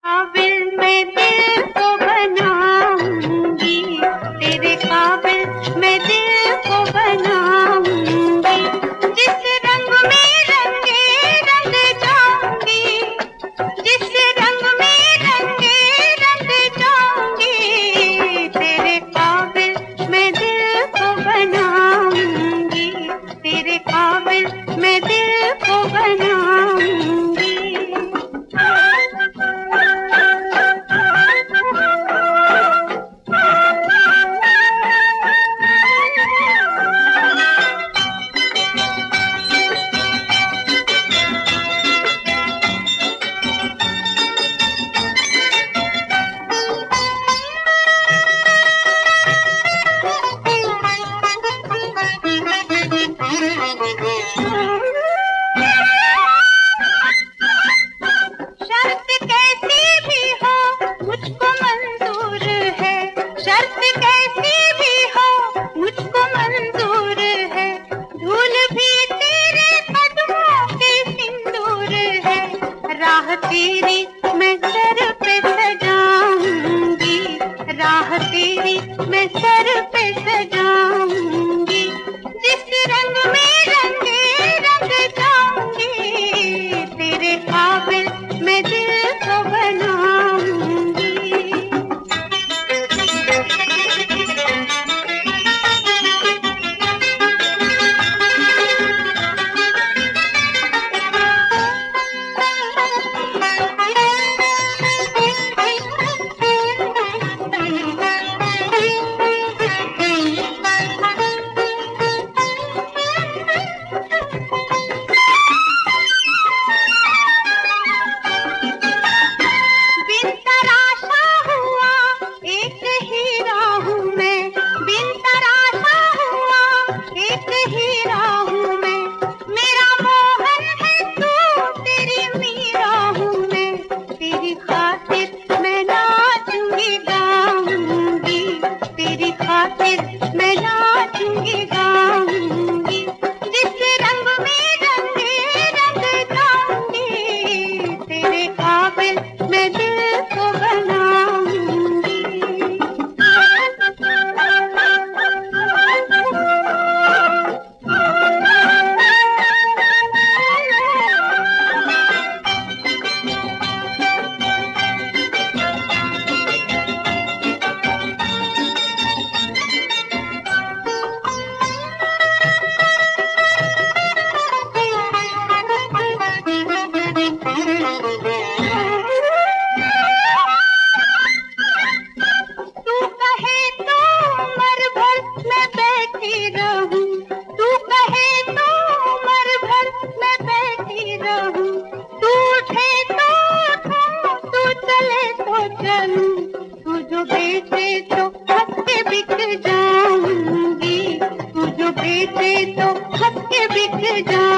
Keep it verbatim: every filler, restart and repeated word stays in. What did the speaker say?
काबिल मैं दिल को बनाऊंगी, तेरे काबिल मैं दिल को बनाऊंगी। जिस रंग में रंगे रंग जाऊंगी, जिस रंग में रंगे रंग जाऊंगी, तेरे काबिल मैं दिल को बनाऊंगी, तेरे काबिल मैं दिल को बनाऊंगी। शर्त कैसी भी हो मुझको मंजूर है, शर्त कैसी भी हो मुझको मंजूर है। धूल भी तेरे कदमों के सिंदूर है, राह तेरी मैं सर पे सजाऊंगी, राह तेरी मैं सर पे सजाऊंगी। जिस रंग में रंगे रंग जाऊंगी, तेरे काबिल मैं दिल को बनाऊंगी। बिन तराशा हुआ एक हीरा हूँ मैं, बिन तराशा हुआ एक हीरा हूँ मैं। मेरा मोहन है तू, तेरी मीरा हूँ मैं, तेरी खातिर मैं नाचूंगी गाऊंगी, तेरी खातिर मैं नाचूंगी गाऊंगी। जिस रंग में रंगे रंग जाऊंगी, तेरे काबिल मैं दिल को बनाऊंगी। तू कहे तो उम्र भर मैं बैठी रहूं, तू कहे तो उम्र भर मैं बैठी रहूं। तू उठे तो उठूं, तू चले तो चलूं, तू जो बेचे तो हंस के बिक जाऊंगी, तू जो बेचे तो हंस के बिक जाऊंगी।